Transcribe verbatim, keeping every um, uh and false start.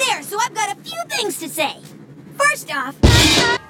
there, so I've got a few things to say. First off...